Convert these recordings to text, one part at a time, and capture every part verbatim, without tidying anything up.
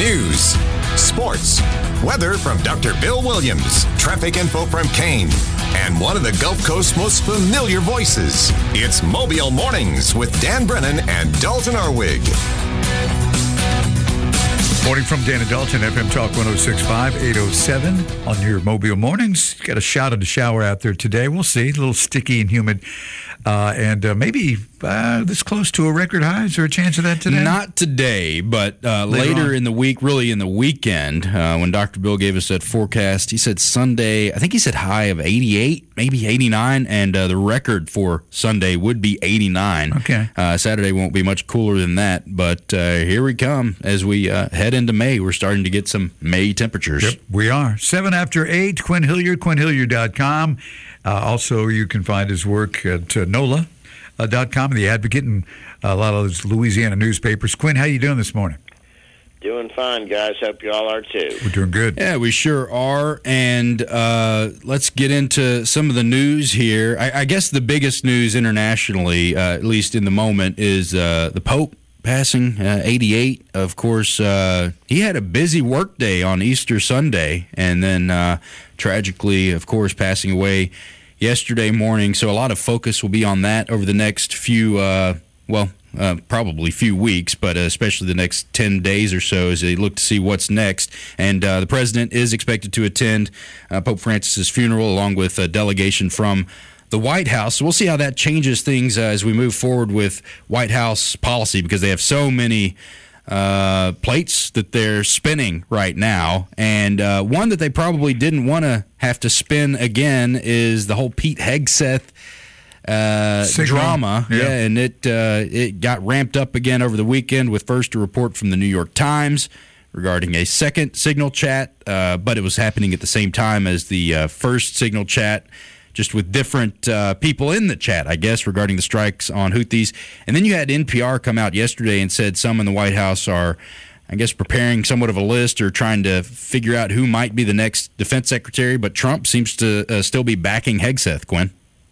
News, sports, weather from Doctor Bill Williams, traffic info from Kane, and one of the Gulf Coast's most familiar voices. It's Mobile Mornings with Dan Brennan and Dalton Arwig. Morning from Dan and Dalton, F M Talk one oh six point five, eight oh seven on your Mobile Mornings. Got a shot of the shower out there today. We'll see. A little sticky and humid. Uh, and uh, maybe uh, this close to a record high. Is there a chance of that today? Not today, but uh, later, later in the week, really in the weekend, uh, when Doctor Bill gave us that forecast, he said Sunday, I think he said high of eighty-eight, maybe eighty-nine, and uh, the record for Sunday would be eighty-nine. Okay. Uh, Saturday won't be much cooler than that, but uh, here we come. As we uh, head into May, we're starting to get some May temperatures. Yep, we are. Seven after eight, Quinn Hilliard, quinn hilliard dot com. Uh, also, you can find his work at uh, N O L A dot com, The Advocate, and a lot of those Louisiana newspapers. Quinn, how you doing this morning? Doing fine, guys. Hope you all are, too. We're doing good. Yeah, we sure are. And uh, let's get into some of the news here. I, I guess the biggest news internationally, uh, at least in the moment, is uh, the Pope passing uh, eighty-eight. Of course, uh, he had a busy work day on Easter Sunday, and then uh, tragically, of course, passing away yesterday morning. So a lot of focus will be on that over the next few, uh, well, uh, probably few weeks, but especially the next ten days or so as they look to see what's next. And uh, the president is expected to attend uh, Pope Francis's funeral along with a delegation from the White House. So we'll see how that changes things uh, as we move forward with White House policy, because they have so many uh, plates that they're spinning right now. And uh, one that they probably didn't want to have to spin again is the whole Pete Hegseth uh, drama. Yeah. yeah, and it uh, it got ramped up again over the weekend with first a report from the New York Times regarding a second Signal chat, uh, but it was happening at the same time as the uh, first Signal chat, just with different uh, people in the chat, I guess, regarding the strikes on Houthis. And then you had N P R come out yesterday and said some in the White House are, I guess, preparing somewhat of a list or trying to figure out who might be the next defense secretary, but Trump seems to uh, still be backing Hegseth, Quinn.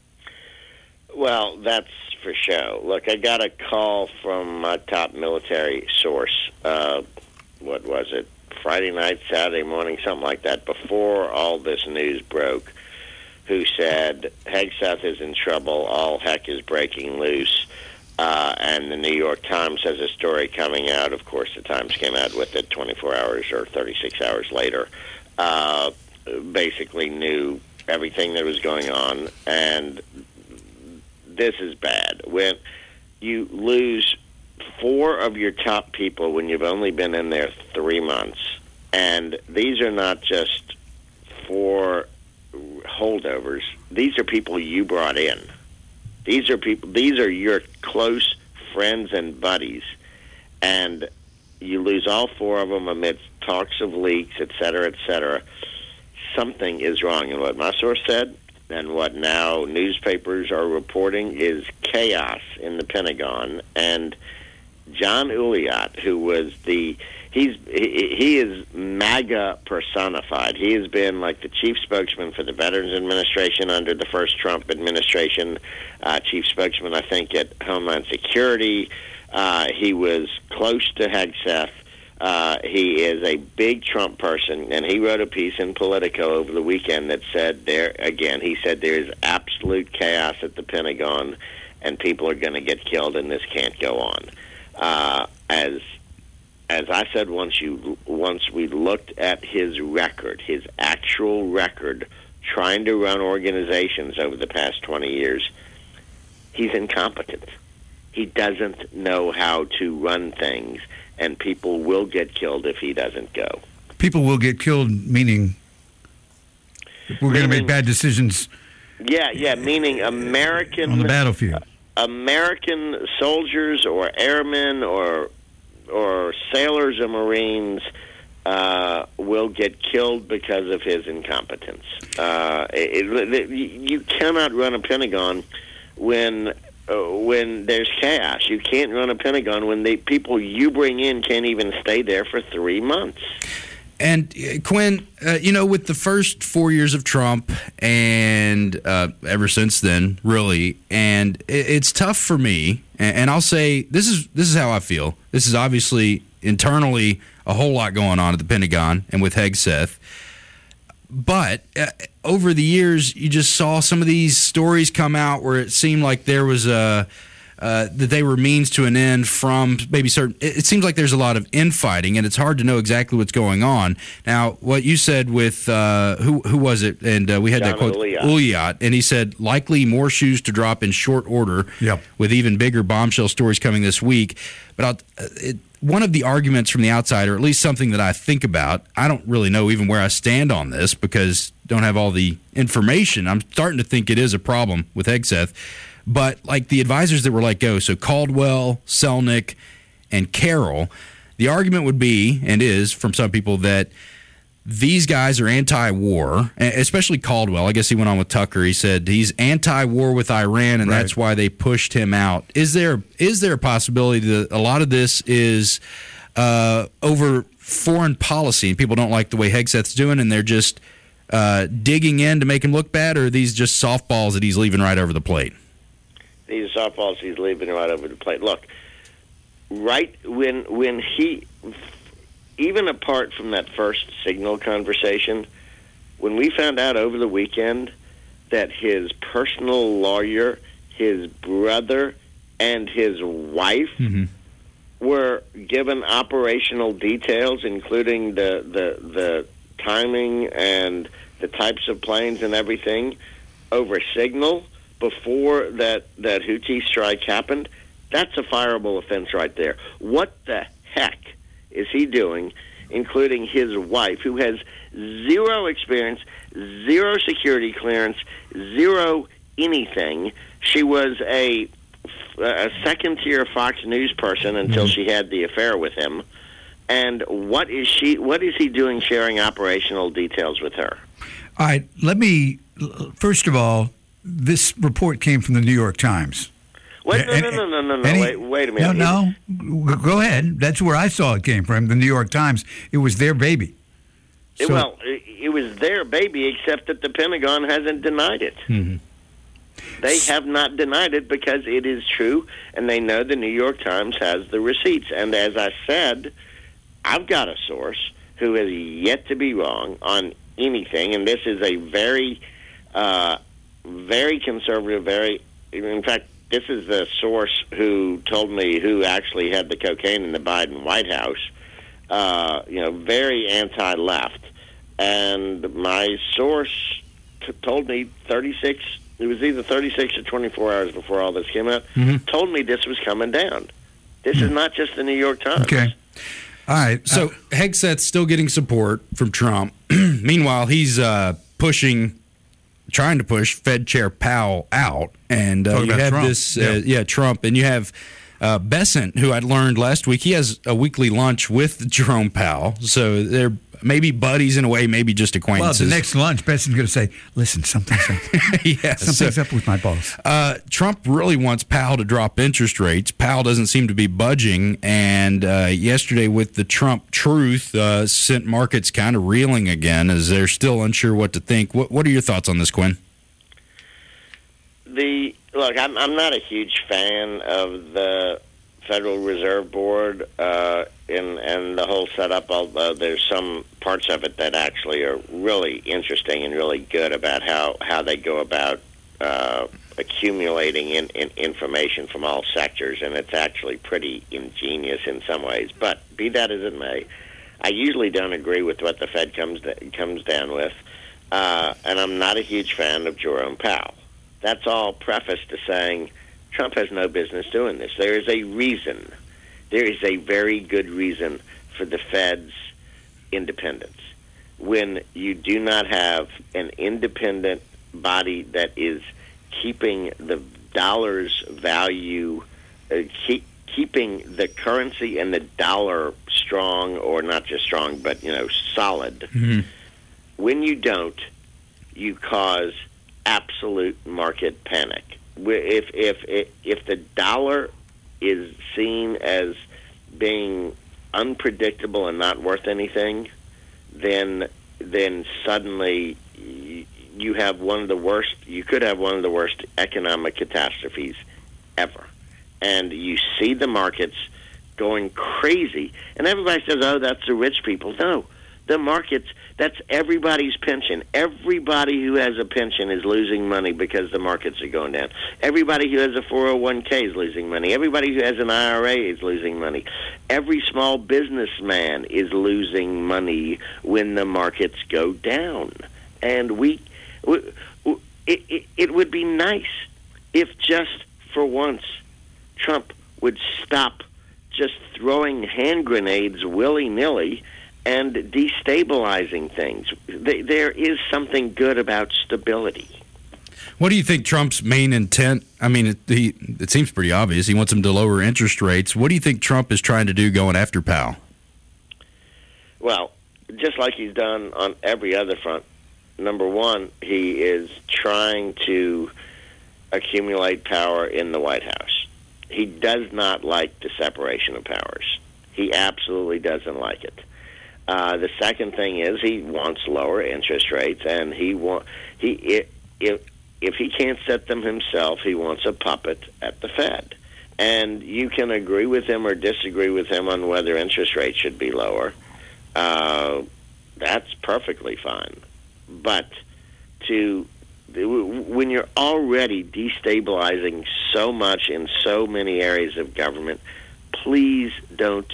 Well, that's for show. Look, I got a call from a top military source, uh, what was it, Friday night, Saturday morning, something like that, before all this news broke, who said Hegseth is in trouble, all heck is breaking loose, uh, and the New York Times has a story coming out. Of course, the Times came out with it twenty-four hours or thirty-six hours later, uh, basically knew everything that was going on, and this is bad. When you lose four of your top people when you've only been in there three months, and these are not just four holdovers. These are people you brought in. These are people. These are your close friends and buddies, and you lose all four of them amidst talks of leaks, et cetera, et cetera. Something is wrong. And what my source said, and what now newspapers are reporting, is chaos in the Pentagon. And John Uliat, who was the He's he, he is MAGA personified. He has been like the chief spokesman for the Veterans Administration under the first Trump administration, uh, chief spokesman, I think, at Homeland Security. Uh, he was close to Hegseth. Uh, he is a big Trump person, and he wrote a piece in Politico over the weekend that said there, again, he said there is absolute chaos at the Pentagon, and people are going to get killed, and this can't go on. Uh, as As I said, once you once we looked at his record, his actual record, trying to run organizations over the past twenty years, he's incompetent. He doesn't know how to run things, and people will get killed if he doesn't go. People will get killed, meaning we're going to make bad decisions. Yeah, yeah, meaning American on the battlefield. Uh, American soldiers or airmen or or sailors or Marines uh, will get killed because of his incompetence. Uh, it, it, you cannot run a Pentagon when uh, when there's chaos. You can't run a Pentagon when the people you bring in can't even stay there for three months. And, uh, Quinn, uh, you know, with the first four years of Trump and uh, ever since then, really, and it, it's tough for me, and, and I'll say this is this is how I feel. This is obviously internally a whole lot going on at the Pentagon and with Hegseth. But uh, over the years, you just saw some of these stories come out where it seemed like there was a uh, that they were means to an end from maybe certain. It, it seems like there's a lot of infighting, and it's hard to know exactly what's going on. Now, what you said with uh, who who was it? And uh, we had John that quote, Uliat. Uliat, and he said likely more shoes to drop in short order. Yep. With even bigger bombshell stories coming this week. But I'll, it, one of the arguments from the outside, or at least something that I think about, I don't really know even where I stand on this because don't have all the information. I'm starting to think it is a problem with Hegseth. But like the advisors that were let go, so Caldwell, Selnick, and Carroll, the argument would be, and is from some people, that these guys are anti-war, especially Caldwell. I guess he went on with Tucker. He said he's anti-war with Iran, and right. that's why they pushed him out. Is there is there a possibility that a lot of this is uh, over foreign policy, and people don't like the way Hegseth's doing, and they're just uh, digging in to make him look bad, or are these just softballs that he's leaving right over the plate? These softballs he's leaving right over the plate. Look, right when when he... even apart from that first signal conversation, when we found out over the weekend that his personal lawyer, his brother, and his wife mm-hmm. were given operational details, including the, the the timing and the types of planes and everything, over signal before that, that Houthi strike happened, that's a fireable offense right there. What the heck is he doing, including his wife, who has zero experience, zero security clearance, zero anything? She was a, a second-tier Fox News person until mm-hmm. she had the affair with him. And what is she? What is he doing sharing operational details with her? All right, let me, first of all, this report came from the New York Times. Wait, no, no, no, no, no, no, Any, wait, wait a minute. No, no, go ahead. That's where I saw it came from, the New York Times. It was their baby. It, So, well, it, it was their baby, except that the Pentagon hasn't denied it. Mm-hmm. They have not denied it because it is true, and they know the New York Times has the receipts. And as I said, I've got a source who has yet to be wrong on anything, and this is a very, uh, very conservative, very, in fact, this is the source who told me who actually had the cocaine in the Biden White House, uh, you know, very anti-left. And my source t- told me thirty-six, it was either thirty-six or twenty-four hours before all this came out, mm-hmm. told me this was coming down. This mm-hmm. is not just the New York Times. Okay. All right. So uh, Hegseth's still getting support from Trump. Meanwhile, he's uh, pushing... trying to push Fed Chair Powell out, and uh, you have Trump. this, uh, yeah. yeah, Trump, and you have uh, Bessent, who I'd learned last week. He has a weekly lunch with Jerome Powell, so they're maybe buddies in a way, maybe just Well, acquaintances. the next lunch, Besson's going to say, listen, something's up. yeah, something's so, up with my boss. Uh, Trump really wants Powell to drop interest rates. Powell doesn't seem to be budging, and uh, yesterday with the Trump truth uh, sent markets kind of reeling again as they're still unsure what to think. What, what are your thoughts on this, Quinn? The look, I'm I'm not a huge fan of the Federal Reserve Board uh, and and the whole setup. Although there's some parts of it that actually are really interesting and really good about how, how they go about uh, accumulating in, in information from all sectors, and it's actually pretty ingenious in some ways. But be that as it may, I usually don't agree with what the Fed comes comes down with, uh, and I'm not a huge fan of Jerome Powell. That's all prefaced to saying Trump has no business doing this. There is a reason. There is a very good reason for the Fed's independence. When you do not have an independent body that is keeping the dollar's value, uh, keep, keeping the currency and the dollar strong, or not just strong, but, you know, solid. Mm-hmm. When you don't, you cause absolute market panic. If if if the dollar is seen as being unpredictable and not worth anything, then then suddenly you have one of the worst. You could have one of the worst economic catastrophes ever, and you see the markets going crazy. And everybody says, oh, that's the rich people. No, the markets, that's everybody's pension. Everybody who has a pension is losing money because the markets are going down. Everybody who has a four oh one k is losing money. Everybody who has an I R A is losing money. Every small businessman is losing money when the markets go down. And we, we it, it, it would be nice if just for once Trump would stop just throwing hand grenades willy-nilly and destabilizing things. There is something good about stability. What do you think Trump's main intent? I mean, it, he, it seems pretty obvious. He wants them to lower interest rates. What do you think Trump is trying to do going after Powell? Well, just like he's done on every other front, number one, he is trying to accumulate power in the White House. He does not like the separation of powers. He absolutely doesn't like it. Uh, the second thing is he wants lower interest rates, and he want he if if if he can't set them himself, he wants a puppet at the Fed. And you can agree with him or disagree with him on whether interest rates should be lower. Uh, that's perfectly fine. But to when you're already destabilizing so much in so many areas of government, please don't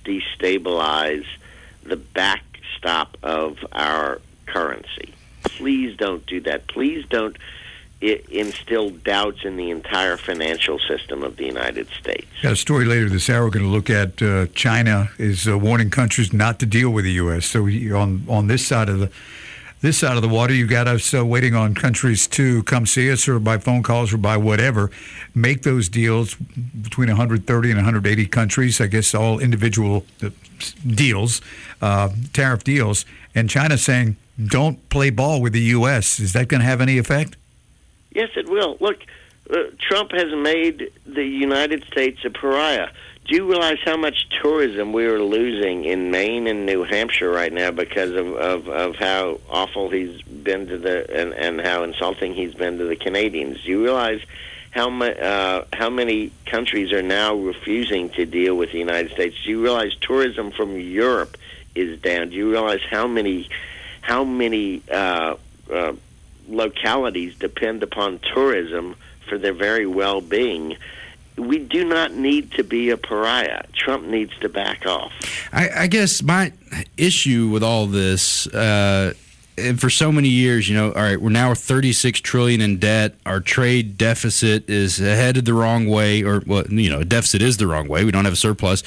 destabilize the backstop of our currency. Please don't do that. Please don't I- instill doubts in the entire financial system of the United States. Got a story later this hour. We're going to look at uh, China is uh, warning countries not to deal with the U S. So we, on on this side of the this side of the water, you got us uh, waiting on countries to come see us, or by phone calls, or by whatever, make those deals between one hundred thirty and one hundred eighty countries. I guess all individual uh, deals, uh, tariff deals, and China saying, don't play ball with the U S. Is that going to have any effect? Yes, it will. Look, uh, Trump has made the United States a pariah. Do you realize how much tourism we are losing in Maine and New Hampshire right now because of, of, of how awful he's been to the and, and how insulting he's been to the Canadians? Do you realize how ma- uh, how many countries are now refusing to deal with the United States? Do you realize tourism from Europe is down? Do you realize how many how many uh, uh, localities depend upon tourism for their very well-being? We do not need to be a pariah. Trump needs to back off. I, I guess my issue with all this, uh, and for so many years, you know, all right, we're now thirty-six trillion dollars in debt. Our trade deficit is headed the wrong way, or, well, you know, a deficit is the wrong way. We don't have a surplus.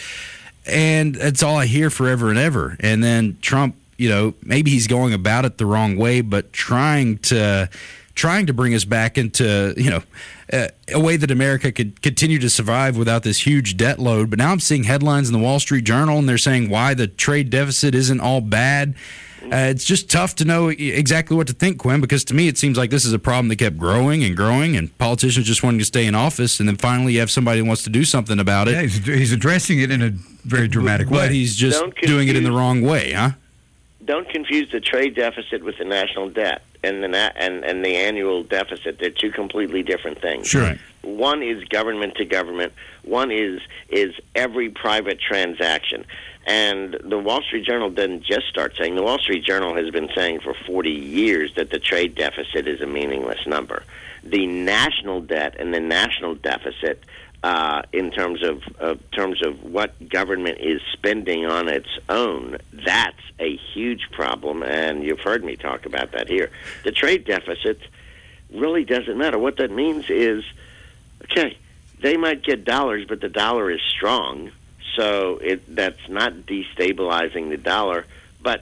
And that's all I hear forever and ever. And then Trump, you know, maybe he's going about it the wrong way, but trying to trying to bring us back into, you know, uh, a way that America could continue to survive without this huge debt load. But now I'm seeing headlines in the Wall Street Journal, and they're saying why the trade deficit isn't all bad. Uh, it's just tough to know exactly what to think, Quinn, because to me it seems like this is a problem that kept growing and growing, and politicians just wanting to stay in office, and then finally you have somebody who wants to do something about it. Yeah, he's, he's addressing it in a very dramatic but way. But he's just doing it in the wrong way, huh? Don't confuse the trade deficit with the national debt and the na- and, and the annual deficit. They're two completely different things. Sure. One is government to government. One is is every private transaction. And the Wall Street Journal didn't just start saying. The Wall Street Journal has been saying for forty years that the trade deficit is a meaningless number. The national debt and the national deficit, uh, in terms of uh, terms of what government is spending on its own, that's a huge problem. And you've heard me talk about that here. The trade deficit really doesn't matter. What that means is, okay, they might get dollars, but the dollar is strong. So it, that's not destabilizing the dollar, but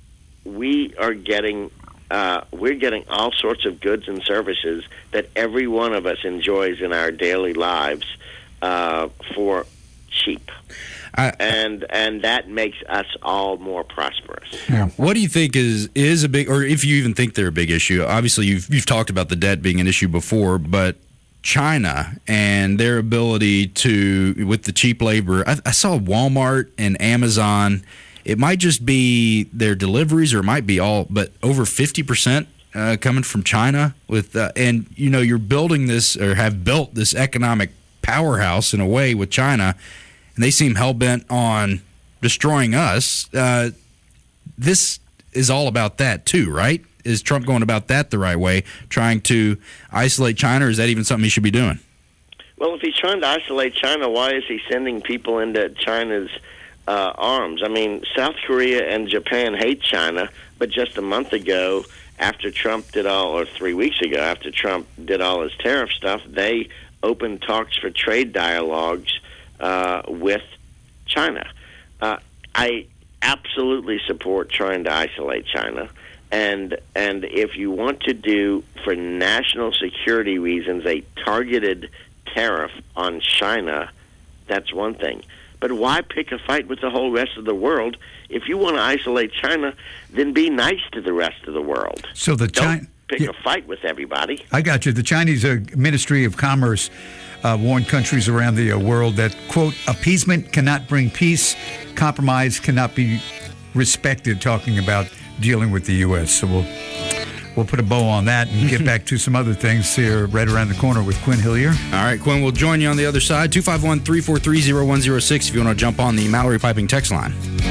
we are getting uh, we're getting all sorts of goods and services that every one of us enjoys in our daily lives uh, for cheap, I, and and that makes us all more prosperous. Yeah. What do you think is is a big, or if you even think they're a big issue? Obviously, you've you've talked about the debt being an issue before, but China and their ability to, with the cheap labor. I, I saw Walmart and Amazon. It might just be their deliveries, or it might be all, but over fifty percent uh, coming from China. With uh, and you know, you're building this, or have built this economic powerhouse in a way with China, and they seem hell-bent on destroying us. Uh, this is all about that, too, right? Is Trump going about that the right way, trying to isolate China, or is that even something he should be doing? Well, if he's trying to isolate China, why is he sending people into China's uh, arms? I mean, South Korea and Japan hate China, but just a month ago, after Trump did all, or three weeks ago, after Trump did all his tariff stuff, they opened talks for trade dialogues uh, with China. Uh, I absolutely support trying to isolate China. And and if you want to do, for national security reasons, a targeted tariff on China, that's one thing. But why pick a fight with the whole rest of the world? If you want to isolate China, then be nice to the rest of the world. So the China Don't pick yeah. a fight with everybody. I got you. The Chinese uh, Ministry of Commerce uh, warned countries around the uh, world that, quote, appeasement cannot bring peace, compromise cannot be respected, talking about dealing with the U S. So we'll we'll put a bow on that and get back to some other things here right around the corner with Quinn Hillier. All right, Quinn, we'll join you on the other side. two five one, three four three, zero one zero six if you want to jump on the Mallory Piping text line.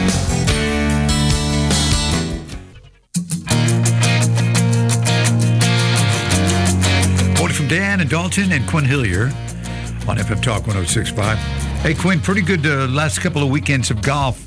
Morning from Dan and Dalton and Quinn Hillier on F M Talk one oh six point five. Hey, Quinn, pretty good uh, last couple of weekends of golf.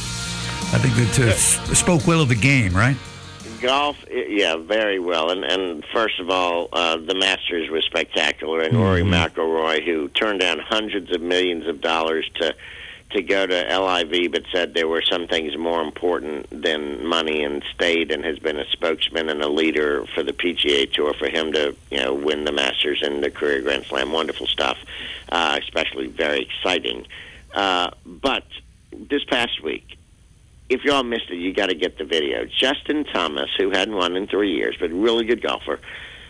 I think that uh, spoke well of the game, right? Golf, yeah, very well. And and first of all, uh, the Masters was spectacular. And Rory mm-hmm. McIlroy, who turned down hundreds of millions of dollars to to go to L I V, but said there were some things more important than money, and stayed and has been a spokesman and a leader for the P G A Tour for him to, you know, win the Masters and the career Grand Slam. Wonderful stuff, uh, especially very exciting. Uh, but this past week, if y'all missed it, you got to get the video. Justin Thomas, who hadn't won in three years, but really good golfer,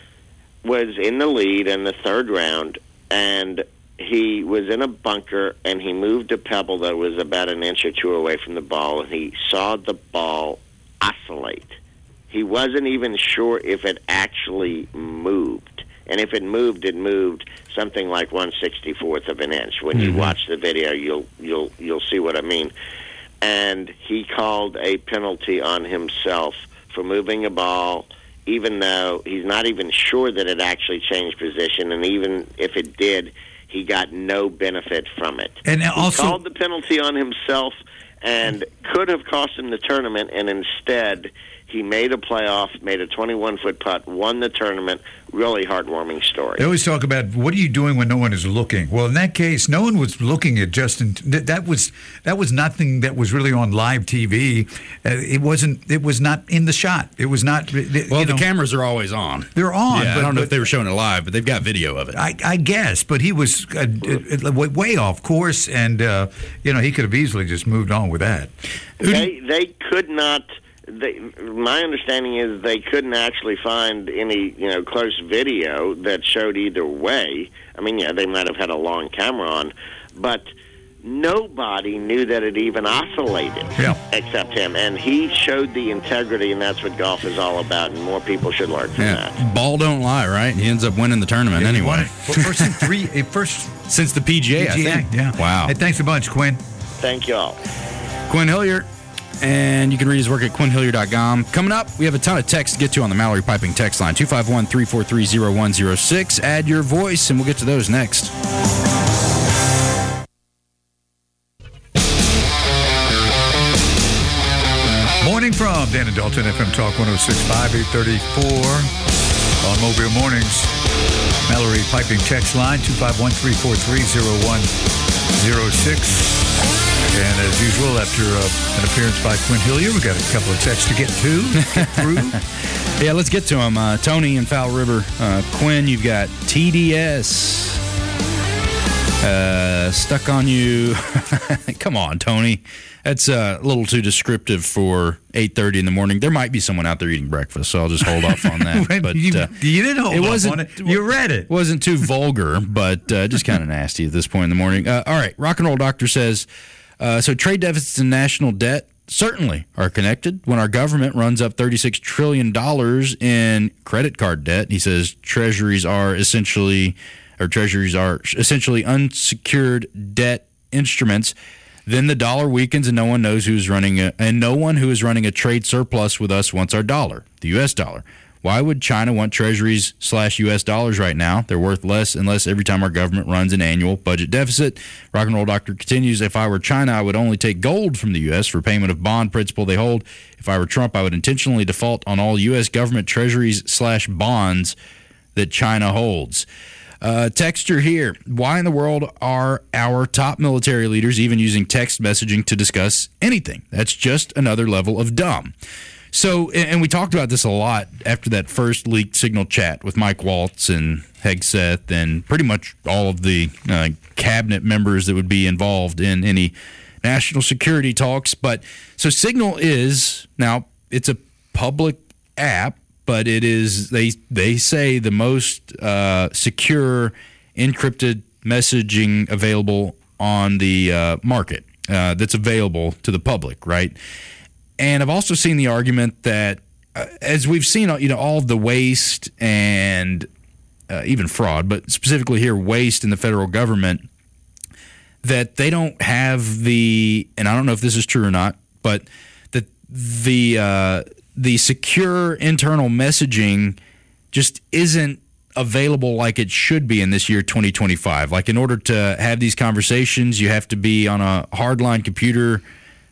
was in the lead in the third round, and he was in a bunker, and he moved a pebble that was about an inch or two away from the ball, and he saw the ball oscillate. He wasn't even sure if it actually moved. And if it moved, it moved something like one sixty-fourth of an inch. When mm-hmm. you watch the video, you'll you'll you'll see what I mean. And he called a penalty on himself for moving a ball, even though he's not even sure that it actually changed position, and even if it did, he got no benefit from it. And also, he called the penalty on himself and could have cost him the tournament, and instead he made a playoff, made a twenty-one foot putt, won the tournament. Really heartwarming story. They always talk about, what are you doing when no one is looking? Well, in that case, no one was looking at Justin. That was that was nothing that was really on live T V. Uh, it wasn't. It was not in the shot. It was not. It, well, you the know, cameras are always on. They're on. Yeah, but, I don't know but, if they were showing it live, but they've got video of it. I, I guess, but he was uh, uh, way off course, and uh, you know, he could have easily just moved on with that. They they could not. They, my understanding is they couldn't actually find any, you know, close video that showed either way. I mean, yeah, they might have had a long camera on, but nobody knew that it even oscillated yeah. except him. And he showed the integrity, and that's what golf is all about, and more people should learn from yeah. that. Ball don't lie, right? He ends up winning the tournament yeah, anyway. First in three, first since the P G A, P G A, I think. Yeah. Wow. Hey, thanks a bunch, Quinn. Thank y'all. Quinn Hillier. And you can read his work at quinn hillier dot com. Coming up, we have a ton of text to get to on the Mallory Piping text line, two five one, three four three, zero one zero six. Add your voice, and we'll get to those next. Morning from Dan and Dalton, F M Talk one oh six point five, eight thirty-four on Mobile Mornings. Mallory Piping text line, two five one, three four three, zero one zero six. And as usual, after uh, an appearance by Quinn Hillier, we've got a couple of texts to get to, get through. Yeah, let's get to them. Uh, Tony in Foul River. Uh, Quinn, you've got T D S. Uh, stuck on you. Come on, Tony. That's uh, a little too descriptive for eight thirty in the morning. There might be someone out there eating breakfast, so I'll just hold off on that. but you, uh, you didn't hold it off wasn't, on it. You read it. Wasn't too vulgar, but uh, just kind of nasty at this point in the morning. Uh, all right, Rock and Roll Doctor says, uh, so trade deficits and national debt certainly are connected. When our government runs up thirty-six trillion dollars in credit card debt, he says treasuries are essentially, or treasuries are essentially unsecured debt instruments, then the dollar weakens and no one knows who's running a, and no one who is running a trade surplus with us wants our dollar, the U S dollar. Why would China want treasuries slash U S dollars right now? They're worth less and less every time our government runs an annual budget deficit. Rock and Roll Doctor continues, if I were China, I would only take gold from the U S for payment of bond principal they hold. If I were Trump, I would intentionally default on all U S government treasuries slash bonds that China holds. Uh, texture here. Why in the world are our top military leaders even using text messaging to discuss anything? That's just another level of dumb. So, and we talked about this a lot after that first leaked signal chat with Mike Waltz and Hegseth and pretty much all of the uh, cabinet members that would be involved in any national security talks. But so Signal is, now it's a public app, but it is, they they say, the most uh, secure encrypted messaging available on the uh, market uh, that's available to the public, right? And I've also seen the argument that, uh, as we've seen, you know, all of the waste and uh, even fraud, but specifically here, waste in the federal government, that they don't have the, and I don't know if this is true or not, but that the uh, the secure internal messaging just isn't available like it should be in this year twenty twenty-five. Like, in order to have these conversations, you have to be on a hardline computer,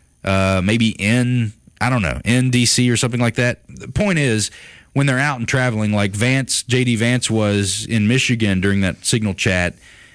uh, maybe in, I don't know, in D C or something like that. The point is, when they're out and traveling, like Vance, J D Vance was in Michigan during that Signal chat,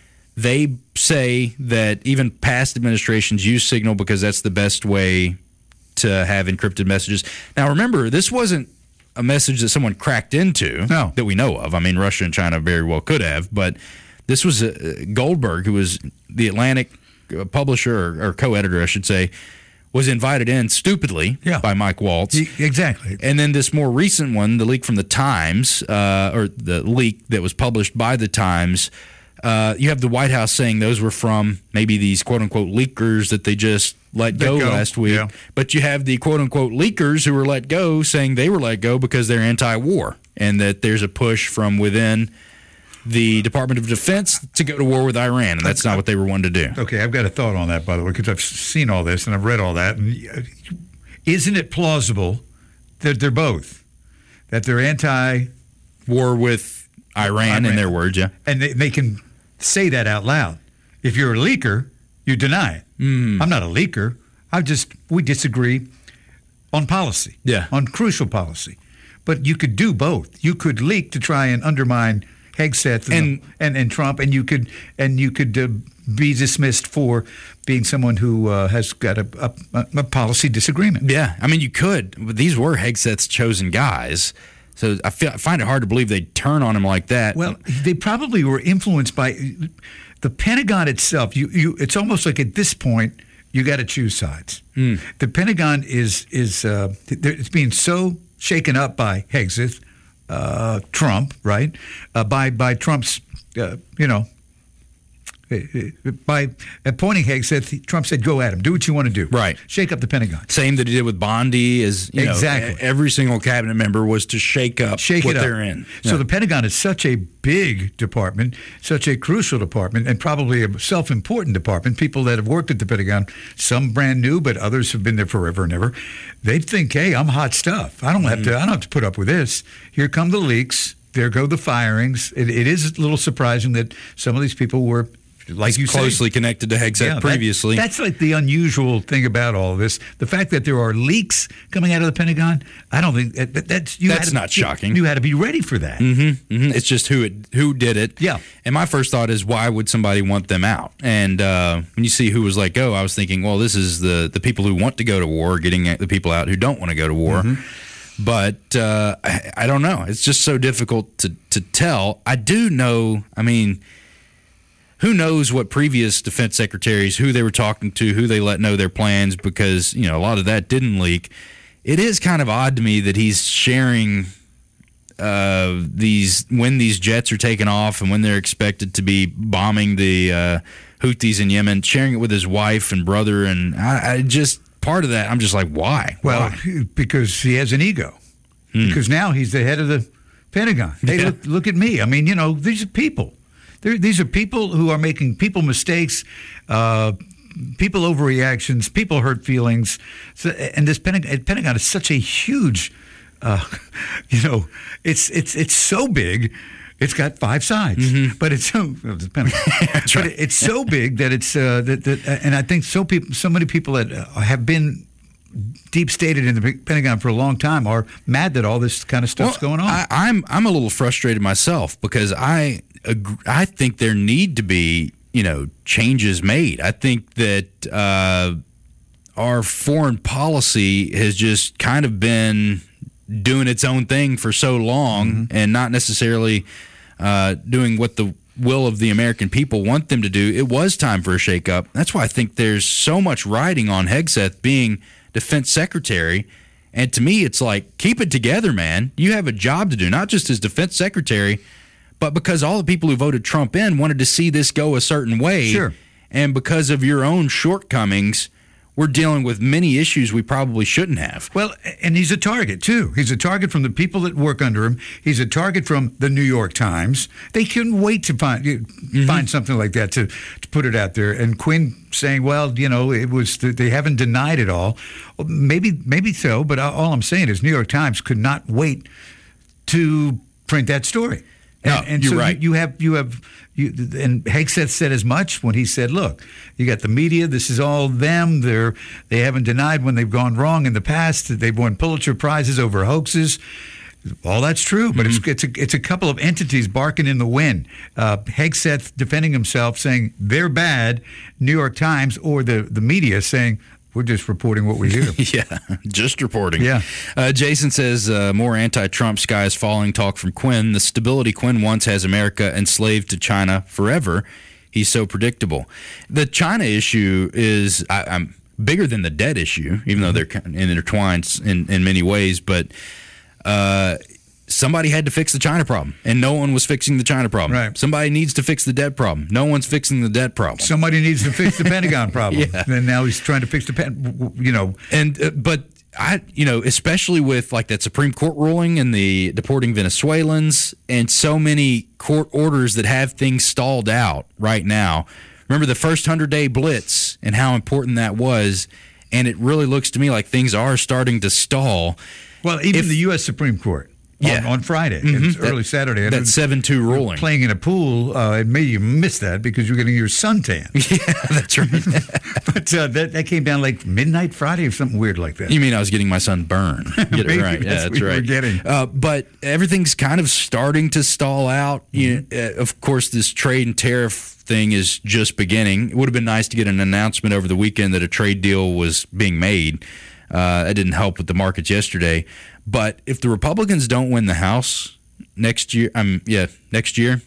they say that even past administrations use Signal because that's the best way to have encrypted messages. Now, remember, this wasn't a message that someone cracked into no. that we know of. I mean, Russia and China very well could have, but this was uh, Goldberg, who was the Atlantic publisher, or, or co-editor, I should say, was invited in stupidly yeah. by Mike Waltz. Exactly. And then this more recent one, the leak from the Times, uh, or the leak that was published by the Times, uh, you have the White House saying those were from maybe these quote-unquote leakers that they just let go, go last week. Yeah. But you have the quote-unquote leakers who were let go saying they were let go because they're anti-war and that there's a push from within the Department of Defense to go to war with Iran, and that's not what they were wanting to do. Okay, I've got a thought on that, by the way, because I've seen all this and I've read all that. And isn't it plausible that they're both, that they're anti-war with Iran, Iran, in their words, yeah. And they, they can say that out loud. If you're a leaker, you deny it. Mm. I'm not a leaker. I just, we disagree on policy, yeah, on crucial policy. But you could do both. You could leak to try and undermine Hegseth and, and and Trump, and you could and you could uh, be dismissed for being someone who uh, has got a, a, a policy disagreement. Yeah, I mean, you could. But these were Hegseth's chosen guys, so I, feel, I find it hard to believe they'd turn on him like that. Well, they probably were influenced by the Pentagon itself. You you, it's almost like at this point you got to choose sides. Mm. The Pentagon is is uh, it's being so shaken up by Hegseth. Uh, Trump, right? Uh, by by Trump's, uh, you know, by appointing Hegseth, Trump said, "Go at him. Do what you want to do. Right. Shake up the Pentagon." Same that he did with Bondi. As you exactly, know, every single cabinet member was to shake up shake what it up. they're in. So yeah. The Pentagon is such a big department, such a crucial department, and probably a self-important department. People that have worked at the Pentagon, some brand new, but others have been there forever and ever. They'd think, "Hey, I'm hot stuff. I don't have mm-hmm. to. I don't have to put up with this. Here come the leaks. There go the firings." It, it is a little surprising that some of these people were, like it's you closely say, connected to Hegseth yeah, previously. That, that's like the unusual thing about all of this. The fact that there are leaks coming out of the Pentagon, I don't think that, that's you that's had to, not shocking. You, you had to be ready for that. Mm-hmm, mm-hmm. It's just who it who did it. Yeah. And my first thought is, why would somebody want them out? And uh, when you see who was let go, I was thinking, well, this is the the people who want to go to war getting the people out who don't want to go to war. Mm-hmm. But uh, I, I don't know. It's just so difficult to to tell. I do know. I mean. Who knows what previous defense secretaries, who they were talking to, who they let know their plans, because, you know, a lot of that didn't leak. It is kind of odd to me that he's sharing uh, these, when these jets are taken off and when they're expected to be bombing the uh, Houthis in Yemen, sharing it with his wife and brother. And I, I just, part of that, I'm just like, why? Well, why? Because he has an ego. Hmm. Because now he's the head of the Pentagon. Hey, yeah. look, look at me. I mean, you know, these are people. They're, these are people who are making people mistakes, uh, people overreactions, people hurt feelings, so, and this Pentagon, Pentagon is such a huge, uh, you know, it's it's it's so big. It's got five sides, mm-hmm. but it's so well, it's Pentagon. But right. it's so big that it's uh, that, that and I think so people so many people that uh, have been deep stated in the Pentagon for a long time are mad that all this kind of stuff's well, going on. I, I'm I'm a little frustrated myself because I agree, I think there need to be you know changes made. I think that uh, our foreign policy has just kind of been doing its own thing for so long mm-hmm. and not necessarily uh, doing what the will of the American people want them to do. It was time for a shakeup. That's why I think there's so much riding on Hegseth being defense secretary. And to me, it's like, keep it together, man. You have a job to do, not just as defense secretary, but because all the people who voted Trump in wanted to see this go a certain way. Sure. And because of your own shortcomings, we're dealing with many issues we probably shouldn't have. Well, and he's a target, too. He's a target from the people that work under him. He's a target from the New York Times. They couldn't wait to find mm-hmm. find something like that to, to put it out there. And Quinn saying, well, you know, it was they haven't denied it all. Well, maybe, maybe so, but all I'm saying is New York Times could not wait to print that story. No, and, and you're so right. You, you have, you have, you, and Hegseth said as much when he said, "Look, you got the media. This is all them. They're they haven't denied when they've gone wrong in the past. They've won Pulitzer prizes over hoaxes. All that's true, but mm-hmm. it's it's a, it's a couple of entities barking in the wind. Uh, Hegseth defending himself, saying they're bad. New York Times or the the media saying." We're just reporting what we hear. yeah, just reporting. Yeah. Uh, Jason says, uh, more anti-Trump sky is falling talk from Quinn. The stability Quinn wants has America enslaved to China forever. He's so predictable. The China issue is I, I'm bigger than the debt issue, even though they're intertwined in, in many ways. But uh, somebody had to fix the China problem, and no one was fixing the China problem. Right. Somebody needs to fix the debt problem. No one's fixing the debt problem. Somebody needs to fix the Pentagon problem. Yeah. And now he's trying to fix the pen. You know, and uh, but I, you know, especially with like that Supreme Court ruling and the deporting Venezuelans and so many court orders that have things stalled out right now. Remember the first hundred-day blitz and how important that was, and it really looks to me like things are starting to stall. Well, even If, the U S Supreme Court. Yeah. On, on Friday, Mm-hmm. it's that, early Saturday. That seven two ruling. Playing in a pool, uh, it made you miss that because you're getting your suntan. Yeah, that's right. But uh, that, that came down like midnight Friday or something weird like that. You mean I was getting my sun burned? Get it Maybe right. That's Yeah, that's what you right. were getting. Uh, but everything's kind of starting to stall out. Mm-hmm. You know, uh, of course, this trade and tariff thing is just beginning. It would have been nice to get an announcement over the weekend that a trade deal was being made. Uh, that didn't help with the markets yesterday. But if the Republicans don't win the House next year, um, yeah, next year,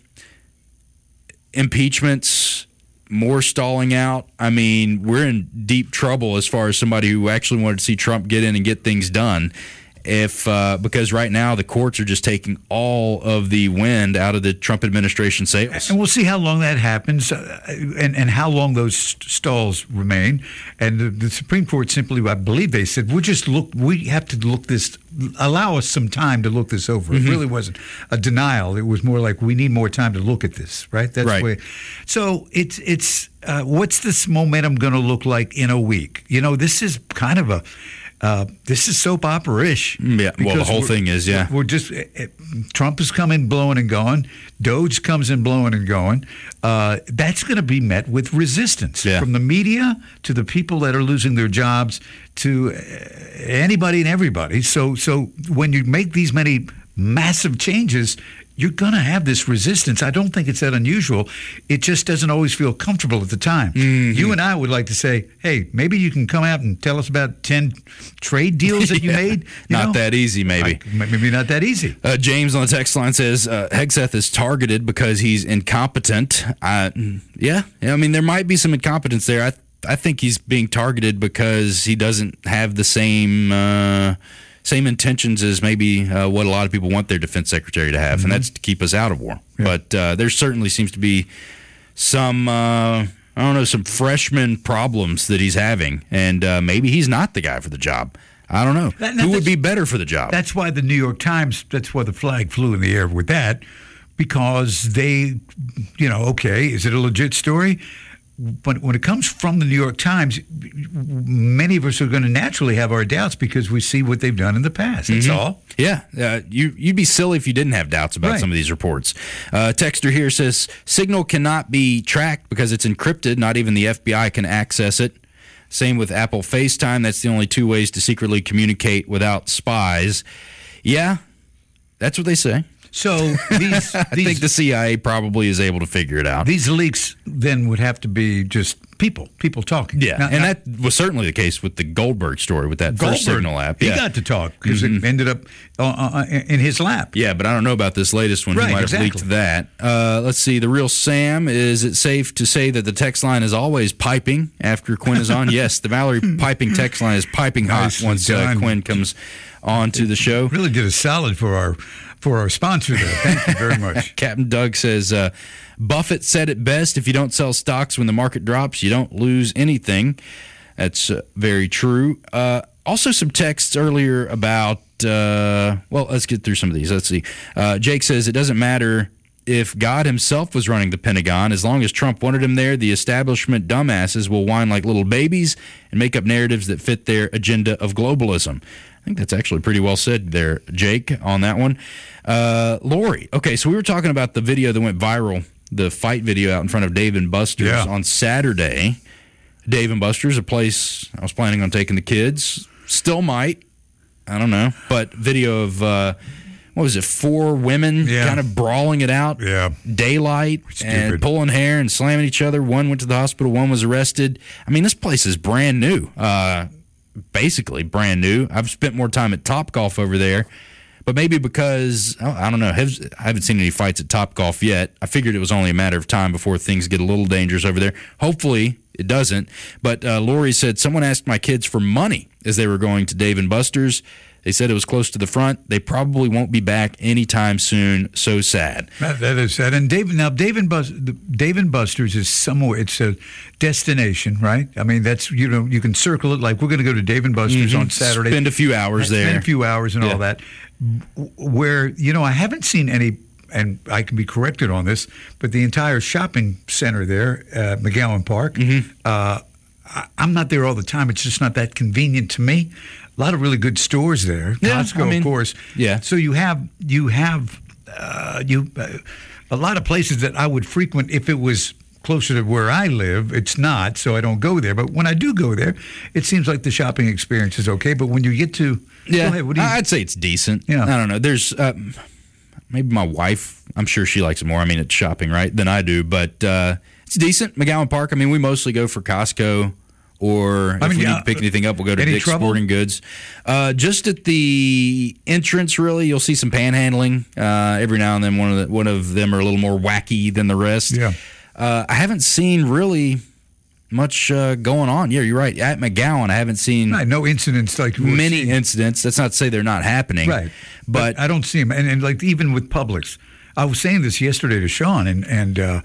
impeachments, more stalling out. I mean, we're in deep trouble as far as somebody who actually wanted to see Trump get in and get things done. If uh, because right now the courts are just taking all of the wind out of the Trump administration sails. And we'll see how long that happens uh, and, and how long those stalls remain. And the, the Supreme Court simply, I believe they said, we'll just look, we have to look this, allow us some time to look this over. Mm-hmm. It really wasn't a denial. It was more like we need more time to look at this, right? That's right. the way. So it's, it's uh, what's this momentum going to look like in a week? You know, this is kind of a, Uh, this is soap opera-ish. Yeah, well, the whole thing is, yeah. We're just uh, Trump is coming, blowing and going. Doge comes in, blowing and going. Uh, that's going to be met with resistance yeah. from the media to the people that are losing their jobs to uh, anybody and everybody. So, so when you make these many massive changes, you're going to have this resistance. I don't think it's that unusual. It just doesn't always feel comfortable at the time. Mm-hmm. You and I would like to say, hey, maybe you can come out and tell us about ten trade deals that you yeah. made. You not know? that easy, maybe. Like, maybe not that easy. Uh, James on the text line says, uh, Hegseth is targeted because he's incompetent. I, yeah, yeah, I mean, there might be some incompetence there. I, I think he's being targeted because he doesn't have the same... Uh, Same intentions as maybe uh, what a lot of people want their defense secretary to have, mm-hmm. and that's to keep us out of war. Yeah. But uh, there certainly seems to be some, uh, I don't know, some freshman problems that he's having, and uh, maybe he's not the guy for the job. I don't know. That, Who would be better for the job? That's why the New York Times, that's why the flag flew in the air with that, because they, you know, okay, is it a legit story? when, when it comes from the New York Times, many of us are going to naturally have our doubts because we see what they've done in the past. That's mm-hmm. all. Yeah. Uh, you, you'd be silly if you didn't have doubts about Right. some of these reports. Uh, texter here says, Signal cannot be tracked because it's encrypted. Not even the F B I can access it. Same with Apple FaceTime. That's the only two ways to secretly communicate without spies. Yeah, that's what they say. So these, I these think the C I A probably is able to figure it out. these leaks then would have to be just people, people talking. Yeah, Now- and now- that was certainly the case with the Goldberg story with that first Goldberg, Signal app. he Yeah. got to talk because Mhm. it ended up uh, uh, in his lap. Yeah, but I don't know about this latest one. Right, He might exactly. have leaked that. Uh, let's see. The real Sam, is it safe to say that the text line is always piping after Quinn is on? Yes, the Valerie piping text line is piping hot Nicely once uh, done. Quinn comes on to the show. Really did a solid for our for our sponsor there. Thank you very much. Captain Doug says, uh, Buffett said it best, if you don't sell stocks when the market drops, you don't lose anything. That's uh, very true. Uh, also some texts earlier about, uh, well, let's get through some of these. Let's see. Uh, Jake says, it doesn't matter if God himself was running the Pentagon. As long as Trump wanted him there, the establishment dumbasses will whine like little babies and make up narratives that fit their agenda of globalism. I think that's actually pretty well said there, Jake, on that one. Uh, Lori, okay, so we were talking about the video that went viral, the fight video out in front of Dave and Buster's Yeah. on Saturday. Dave and Buster's, a place I was planning on taking the kids. Still might. I don't know. But video of, uh, what was it, four women Yeah. kind of brawling it out. Yeah. Daylight and Stupid. pulling hair and slamming each other. One went to the hospital, one was arrested. I mean, this place is brand new. Uh, basically brand new. I've spent more time at Topgolf over there, but maybe because, oh, I don't know, I haven't seen any fights at Topgolf yet. I figured it was only a matter of time before things get a little dangerous over there. Hopefully it doesn't. But uh, Lori said, someone asked my kids for money as they were going to Dave and Buster's. They said it was close to the front. They probably won't be back anytime soon. So sad. That, that is sad. And Dave, now Dave and, Bus, the, Dave and Buster's is somewhere. It's a destination, right? I mean, that's, you know, you can circle it like we're going to go to Dave and Buster's Mhm. on Saturday. Spend a few hours there. Spend a few hours and Yeah. all that. Where, you know, I haven't seen any, and I can be corrected on this, but the entire shopping center there, uh, McGowan Park, Mm-hmm. uh, I, I'm not there all the time. It's just not that convenient to me. A lot of really good stores there. Yeah, Costco, I mean, of course. yeah. So you have you have uh, you uh, a lot of places that I would frequent if it was closer to where I live. It's not, so I don't go there. But when I do go there, it seems like the shopping experience is okay. But when you get to Yeah, go ahead, what do you, I'd say it's decent. Yeah. I don't know. There's uh, maybe my wife, I'm sure she likes it more. I mean, it's shopping, right, than I do. But uh, it's decent. McGowan Park, I mean, we mostly go for Costco. Or if I mean, we yeah, need to pick anything up, we'll go to any Dick's trouble? Sporting Goods. Uh, just at the entrance, really, you'll see some panhandling. Uh, every now and then, one of the, one of them are a little more wacky than the rest. Yeah. Uh, I haven't seen really much uh, going on. Yeah, you're right. At McGowan, I haven't seen right, no incidents like we're many seeing. incidents. That's not to say they're not happening. Right. But, I don't see them. And, and like even with Publix, I was saying this yesterday to Sean, and, and uh,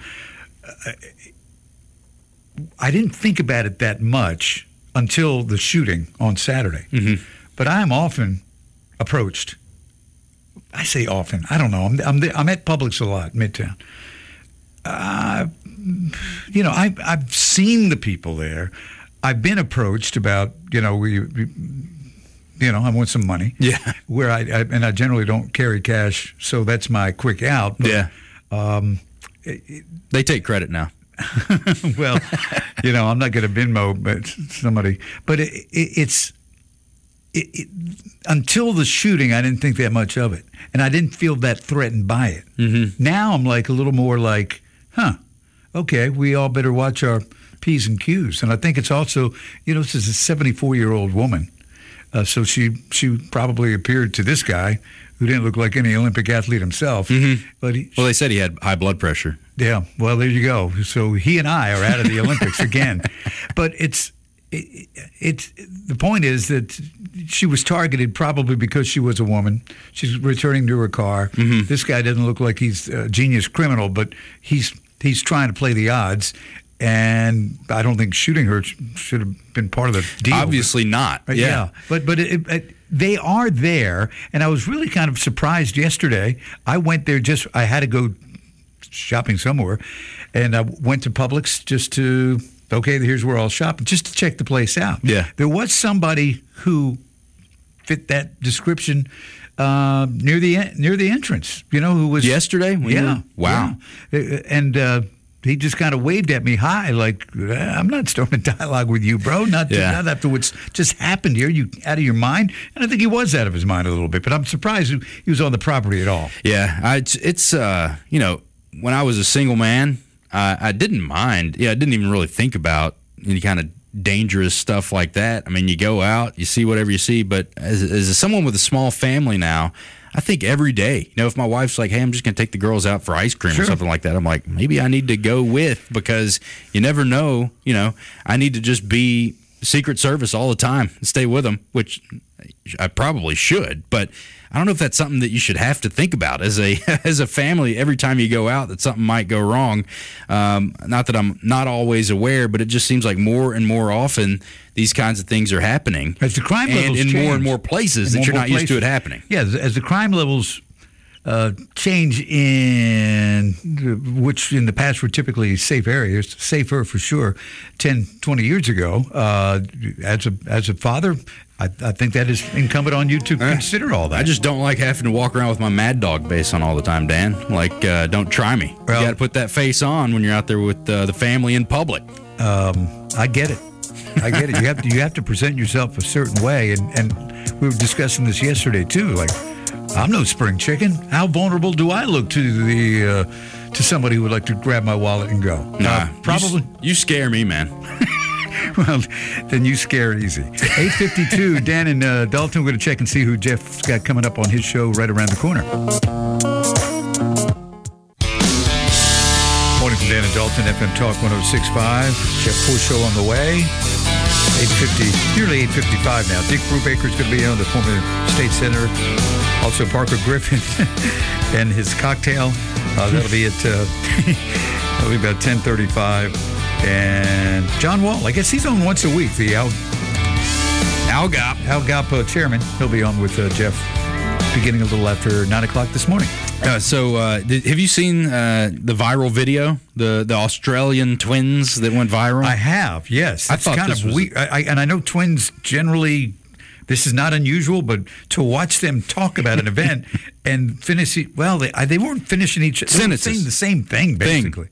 I didn't think about it that much until the shooting on Saturday. Mm-hmm. But I am often approached. I say often. I don't know. I'm, I'm, I'm at Publix a lot, Midtown. Uh, you know, I, I've seen the people there. I've been approached about, you know, we, we you know, I want some money. Yeah. Where I, I and I generally don't carry cash, so that's my quick out. But, yeah, Um, they take credit now. well, you know, I'm not going to Venmo, but somebody. But it, it, it's it, it, until the shooting, I didn't think that much of it, and I didn't feel that threatened by it. Mm-hmm. Now I'm like a little more like, huh, okay, we all better watch our P's and Q's. And I think it's also, you know, this is a seventy-four-year-old woman, uh, so she she probably appeared to this guy who didn't look like any Olympic athlete himself, Mm-hmm. but he, Well, they said he had high blood pressure. yeah, well, there you go. So he and I are out of the Olympics again. But it's it, it's the point is that she was targeted probably because she was a woman. She's returning to her car. Mm-hmm. This guy doesn't look like he's a genius criminal, but he's he's trying to play the odds. And I don't think shooting her should have been part of the deal. Obviously not. Uh, Yeah. But but it, it, they are there, and I was really kind of surprised yesterday. I went there just I had to go shopping somewhere, and I went to Publix just to, okay, here's where I'll shop, just to check the place out. Yeah. There was somebody who fit that description uh, near the near the entrance, you know, who was... Yesterday? When you Yeah. were- Wow. Yeah. And uh, he just kind of waved at me hi, like, I'm not starting a dialogue with you, bro. Not, Yeah. not after what's just happened here. You out of your mind? And I think he was out of his mind a little bit, but I'm surprised he he was on the property at all. Yeah, I, it's, it's uh, you know, when I was a single man, I, I didn't mind. Yeah, I didn't even really think about any kind of dangerous stuff like that. I mean, you go out, you see whatever you see, but as, as someone with a small family now, I think every day, you know, if my wife's like, hey, I'm just going to take the girls out for ice cream Sure. or something like that, I'm like, maybe I need to go with, because you never know, you know, I need to just be Secret Service all the time and stay with them, which I probably should, but I don't know if that's something that you should have to think about as a as a family every time you go out, that something might go wrong. Um, not that I'm not always aware, but it just seems like more and more often these kinds of things are happening. As the crime and levels in change, more and more places in that more you're and not more used to it places. happening. Yeah, as, as the crime levels uh, change in, which in the past were typically safe areas, safer for sure, ten, twenty years ago, uh, as a as a father, I, I think that is incumbent on you to consider all that. I just don't like having to walk around with my Mad Dog face on all the time, Dan. Like, uh, don't try me. Well- you got to put that face on when you're out there with uh, the family in public. I get it. I get it. You have to you have to present yourself a certain way, and, and we were discussing this yesterday too. Like, I'm no spring chicken. How vulnerable do I look to the uh, to somebody who would like to grab my wallet and go? Nah, Uh, probably. You, you scare me, man. Well, then you scare it easy. eight fifty-two, Dan and uh, Dalton. We're going to check and see who Jeff's got coming up on his show right around the corner. Morning from Dan and Dalton, F M Talk one oh six point five. Jeff Poor Show on the way. eight fifty, nearly eight fifty-five now. Dick Brubaker's going to be on, the former state senator. Also Parker Griffin and his cocktail. Uh, that'll be at uh, that'll be about ten thirty-five. And John Wall, I guess he's on once a week. The Al Al Gop. Al Gop uh, chairman. He'll be on with uh, Jeff beginning a little after nine o'clock this morning. Uh, so, uh, did, have you seen uh, the viral video, the the Australian twins that went viral? I have, yes. I It's thought kind this of was- weird. I, I, and I know twins generally, this is not unusual, but to watch them talk about an event and finish it, well, they I, they weren't finishing each they were Sentences. saying the same thing, Thing. basically.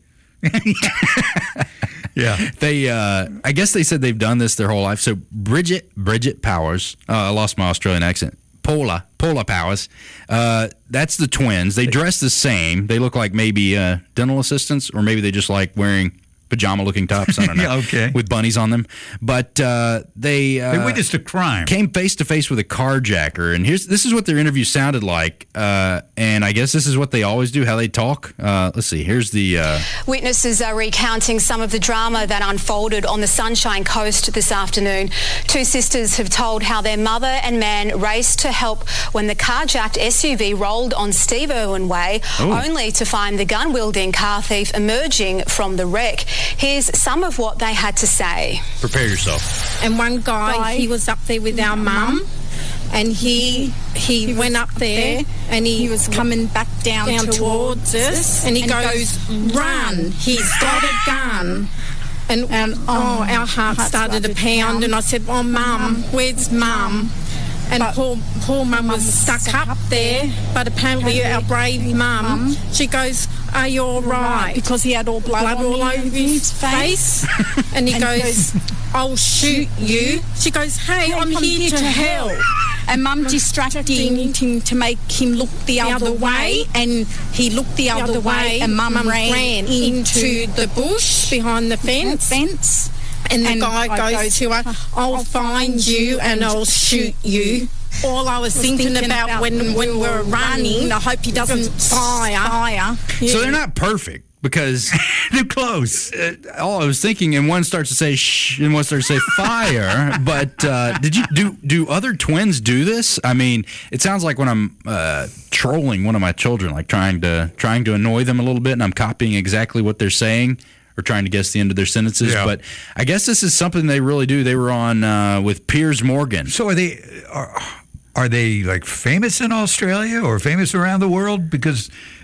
Yeah. They, uh, I guess they said they've done this their whole life. So Bridget, Bridget Powers, uh, I lost my Australian accent. Paula, Paula Powers. Uh, that's the twins. They dress the same. They look like maybe uh, dental assistants, or maybe they just like wearing pajama-looking tops. I don't know. Yeah, okay. With bunnies on them. But uh, they uh, They witnessed a crime. came face to face with a carjacker, and here's this is what their interview sounded like. Uh, and I guess this is what they always do, how they talk. Uh, let's see. Here's the. Uh, Witnesses are recounting some of the drama that unfolded on the Sunshine Coast this afternoon. Two sisters have told how their mother and man raced to help when the carjacked S U V rolled on Steve Irwin Way, Oh. only to find the gun-wielding car thief emerging from the wreck. Here's some of what they had to say. prepare yourself. And one guy, Guy. he was up there with our mum, and he he, went up there, and he, He was coming back down, down towards, towards us, and he and goes, "Run! He's got a gun." And, And, oh, oh, our heart heart started to started to pound, pound. and I said, "Oh, mum, where's mum?" And But poor, poor mum was stuck up there, but apparently our brave mum, she goes, "Are you all right?" because he had all blood, blood on all over his face. And he And he goes, goes, "I'll shoot you." She goes, "Hey, I'm, I'm here, to help." And Mum distracted him to make him look the, The other, other way, way. and he looked the, The other, way, and Mum ran, into the bush behind the fence. fence. And the And guy I goes goes, to her, "I'll find you and I'll shoot you." All I was, was thinking, thinking about, about when, when when we we were were running, running, I hope he doesn't fire. fire. So they're not perfect because They're close. uh, all I was thinking, and one starts to say shh, and one starts to say fire. But uh, did you do do other twins do this? I mean, it sounds like when I'm uh, trolling one of my children, like trying to trying to annoy them a little bit, and I'm copying exactly what they're saying or trying to guess the end of their sentences. Yeah. But I guess this is something they really do. They were on uh, with Piers Morgan. So are they are, are they like famous in Australia or famous around the world? Because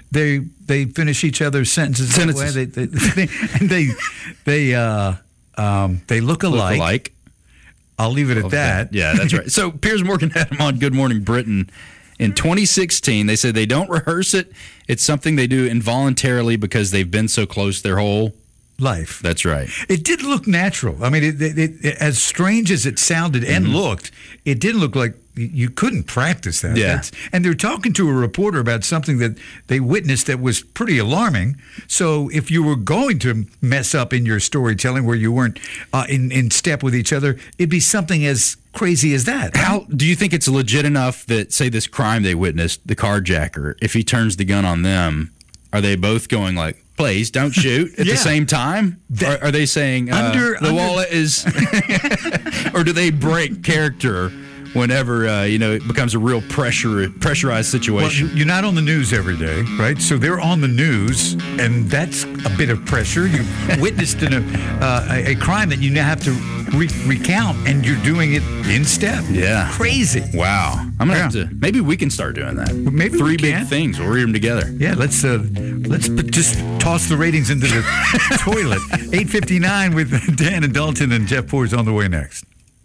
they they finish each other's sentences. Sentences. That way. They, they, they, and they they uh, um, they look alike. Look alike. I'll leave it at that. Yeah, that's right. So Piers Morgan had him on Good Morning Britain in twenty sixteen. They said they don't rehearse it. It's something they do involuntarily because they've been so close their whole life. That's right. It did look natural. I mean, it, it, it, as strange as it sounded and mm-hmm. looked, it didn't look like you couldn't practice that. Yeah. That's, and they're talking to a reporter about something that they witnessed that was pretty alarming. So if you were going to mess up in your storytelling where you weren't uh, in, in step with each other, it'd be something as crazy as that. How do you think it's legit enough that, say, this crime they witnessed, the carjacker, if he turns the gun on them, are they both going like, please don't shoot at yeah. the same time? That, or are they saying uh, under, the under, wallet is, or do they break character whenever uh, you know it becomes a real pressure pressurized situation? Well, you're not on the news every day, right? So they're on the news, and that's a bit of pressure. You witnessed in a, uh, a a crime that you now have to re- recount, and you're doing it in step. Yeah, crazy. Wow. I'm gonna yeah. have to. Maybe we can start doing that. Well, maybe three we big can. things. We'll read them together. Yeah, let's uh, let's put, just toss the ratings into the toilet. eight fifty-nine with Dan and Dalton, and Jeff Ford's on the way next.